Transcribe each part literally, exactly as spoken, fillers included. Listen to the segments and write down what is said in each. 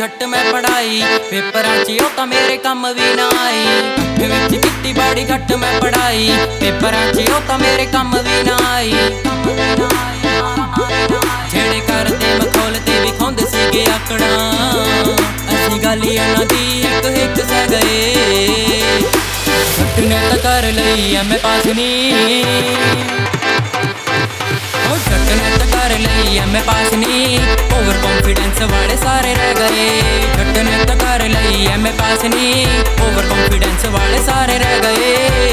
झट मैं पढ़ाई पेपरां च ओ तां मेरे कम भी ना आई। अख विच कीती बड़ी घट मैं पढ़ाई पेपरां च ओ तां मेरे कम भी ना आई। जेड़े करदे मखौल ते भी खोंदे सीगे आकड़ा असीं गल इन्हां दी इक हिक सह गए। झट ने तां कर लई एम ए पास नी झट ने तां कर लई एम ए पास नी ओवर कॉन्फिडेंस वाले सारे रह गए। झट ने तां कर लई एम ए पास नी ओवर कॉन्फिडेंस वाले सारे रह गए।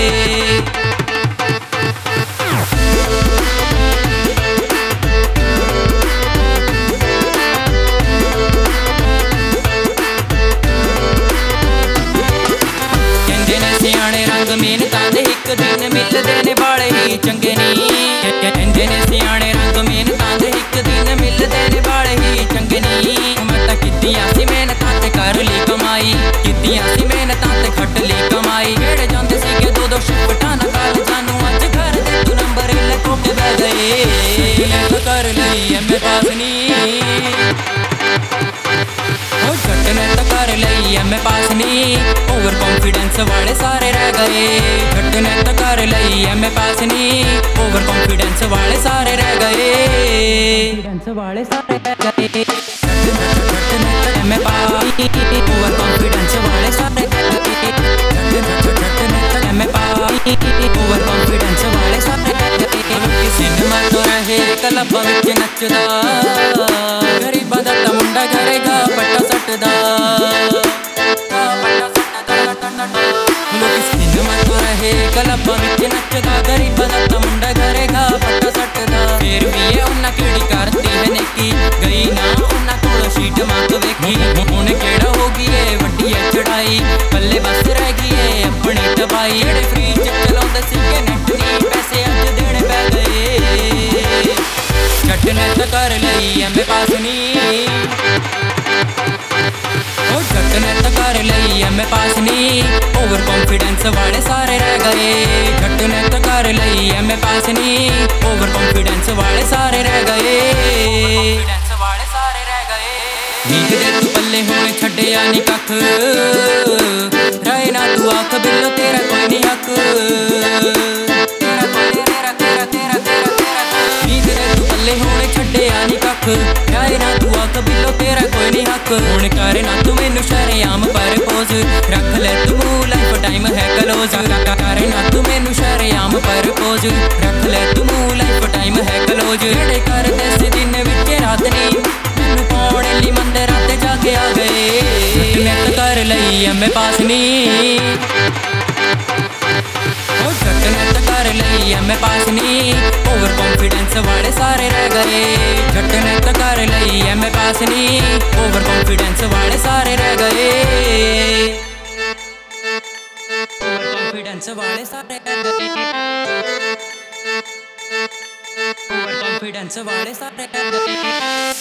मेहनतां दे इक दिन मिलदे ने बाले ही चंगे नी। कहंदे ने सियाणे रंग मेहनतां दे इक दिन मिलदे ने बाले ही चंगे नी। मैं तां कीतियां सी मेहनतां ते कर ली कमाई कीतियां सी मेहनतां ते खट ली कमाई। जेड़े जांदे सीगे दो दो शिफ्टां ना कालजां नूं अज घर दे तू नंबर लखो के बह गए। मैं कर लई एम ए पास नी झट ने तां कर लई एम ए पास नी ओवर कॉन्फिडेंस वाले सारे रह गए। झट ने तां कर लई एम ए पास नी ओवर कॉन्फिडेंस वाले सारे रह गए। कॉन्फिडेंस वाले सारे रह गए। झट ने तां M A pass overconfidence वाले सारे रह गए। झट ने तां M A pass overconfidence वाले सारे रह गए। सिनेमा तो रहे क्लबां विच नचदा गरीबां दा तां मुंडा करेगा पट्टा सटदा। सिनेमा तो रहे क्लबां विच नचदा गरीबां दा तां मुंडा करेगा पट्टा सटदा। फिर भी ये उन्हां केड़ी करती है नेकी गई ना उन्हां कोल शीट मांग वेखी। हुण केड़ा हो गई ए वड्डी ए चढ़ाई पल्ले बस रह गई ए अपनी तबाही। जेड़े फ्री च चलाउंदे सीगे नेट नी पैसे अज देने पै गए। झट ने तां कर लई एम ए पास नी झट ने तां कर लई एम ए पास नी ओवर कॉन्फिडेंस वाले सारे रह गए। झट ने तां कर लई एम ए पास नी ओवर कॉन्फिडेंस वाले सारे रह गए। कॉन्फिडेंस वाले सारे रह गए। नीक दे तू पल्ले हुण छड्डिया नी कख राए ना तू आख बिल्लो तेरा कोई नी हक। तेरा कोई तेरा तेरा तेरा तेरा तेरा नीक दे तू पल्ले हुण छड्डिया नी कख राए ना तू आख बिल्लो तेरा कोई नी हक। हुण कर ना तू मैनू शरेआम पर पोज रख ले तू मूंह लाइफ टाइम है क्लोज। कर ना तू मैनू शरेआम पर पोज रख ले तू मूंह लाइफ टाइम है क्लोज। जेड़े करदे सी दिन विच रात नी मैनू पाउण लई मंदिरां ते जाके आ गए। नित कर लई एम ए पास नी झट ने तां कर लई एम ए पास नी ओवर कॉन्फिडेंस वाले सारे रह गए। झट ने तां कर लई एम ए पास नी ओवर कॉन्फिडेंस वाले सारे रह गए। ओवर कॉन्फिडेंस वाले सारे रह गए। ओवर कॉन्फिडेंस वाले सारे रह गए।